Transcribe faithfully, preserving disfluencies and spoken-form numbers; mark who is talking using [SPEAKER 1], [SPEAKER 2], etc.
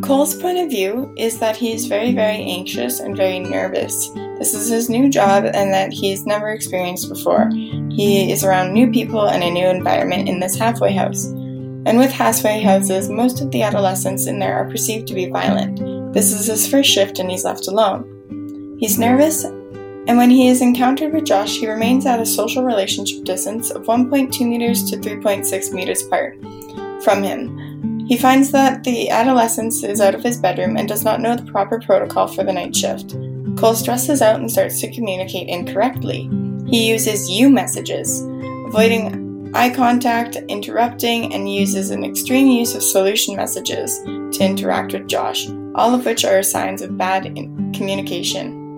[SPEAKER 1] Cole's point of view is that he is very, very anxious and very nervous. This is his new job and that he's never experienced before. He is around new people and a new environment in this halfway house. And with halfway houses, most of the adolescents in there are perceived to be violent. This is his first shift and he's left alone. He's nervous, and when he is encountered with Josh, he remains at a social relationship distance of one point two meters to three point six meters apart from him. He finds that the adolescent is out of his bedroom and does not know the proper protocol for the night shift. Cole stresses out and starts to communicate incorrectly. He uses you messages, avoiding eye contact, interrupting, and uses an extreme use of solution messages to interact with Josh, all of which are signs of bad communication.